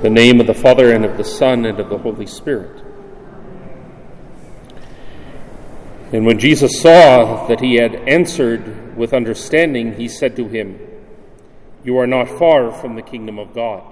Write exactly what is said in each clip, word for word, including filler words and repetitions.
In the name of the Father, and of the Son, and of the Holy Spirit. And when Jesus saw that he had answered with understanding, he said to him, "You are not far from the kingdom of God."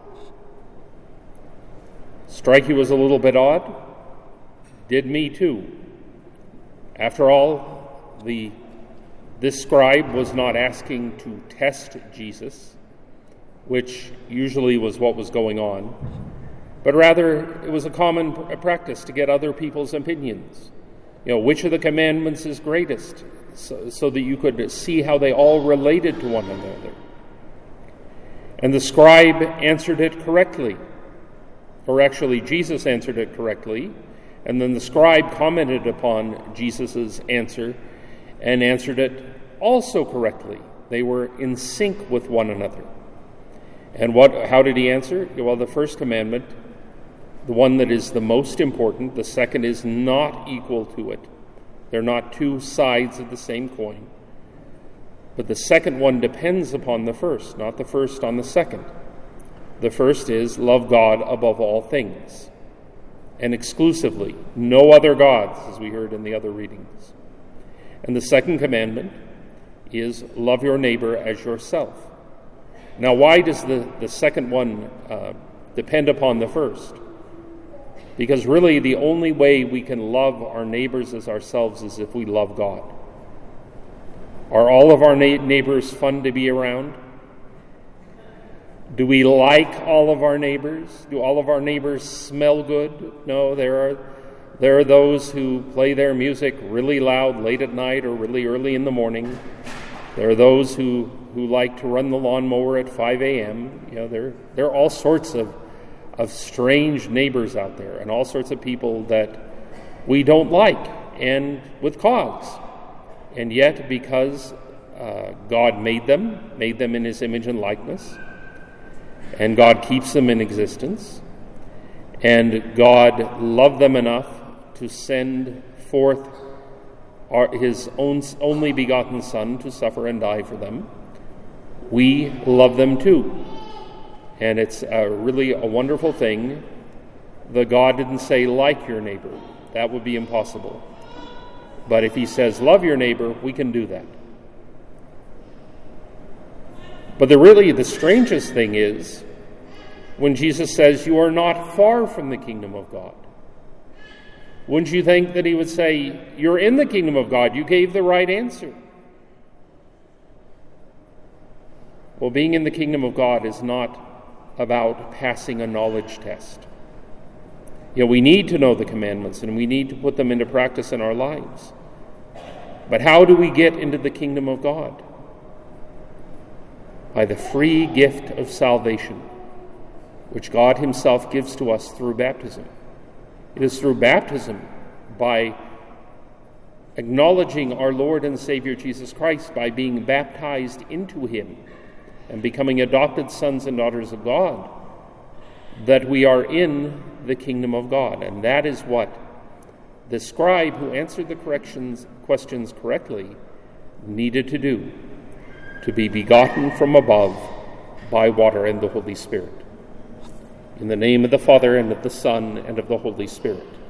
Strike you as a little bit odd? Did me too. After all, the this scribe was not asking to test Jesus, which usually was what was going on, but rather it was a common practice to get other people's opinions. You know, which of the commandments is greatest, so, so that you could see how they all related to one another. And the scribe answered it correctly, or actually Jesus answered it correctly, and then the scribe commented upon Jesus' answer and answered it also correctly. They were in sync with one another. And what? How did he answer? Well, the first commandment, the one that is the most important, the second is not equal to it. They're not two sides of the same coin. But the second one depends upon the first, not the first on the second. The first is love God above all things, and exclusively, no other gods, as we heard in the other readings. And the second commandment is love your neighbor as yourself. Now, why does the, the second one uh, depend upon the first? Because really the only way we can love our neighbors as ourselves is if we love God. Are all of our na- neighbors fun to be around? Do we like all of our neighbors? Do all of our neighbors smell good? No, there are there are those who play their music really loud late at night or really early in the morning. There are those who, who like to run the lawnmower at five a.m. You know, there there are all sorts of of strange neighbors out there, and all sorts of people that we don't like, and with cause. And yet, because uh, God made them, made them in his image and likeness, and God keeps them in existence, and God loved them enough to send forth our, his own only begotten Son to suffer and die for them, we love them too. And it's uh, really a wonderful thing that God didn't say, like your neighbor. That would be impossible. But if he says, love your neighbor, we can do that. But the really, the strangest thing is when Jesus says, you are not far from the kingdom of God. Wouldn't you think that he would say, you're in the kingdom of God, you gave the right answer? Well, being in the kingdom of God is not about passing a knowledge test. You know, we need to know the commandments and we need to put them into practice in our lives. But how do we get into the kingdom of God? By the free gift of salvation, which God himself gives to us through baptism. It is through baptism, by acknowledging our Lord and Savior Jesus Christ, by being baptized into him, and becoming adopted sons and daughters of God, that we are in the kingdom of God. And that is what the scribe who answered the corrections, questions correctly needed to do, to be begotten from above by water and the Holy Spirit. In the name of the Father, and of the Son, and of the Holy Spirit.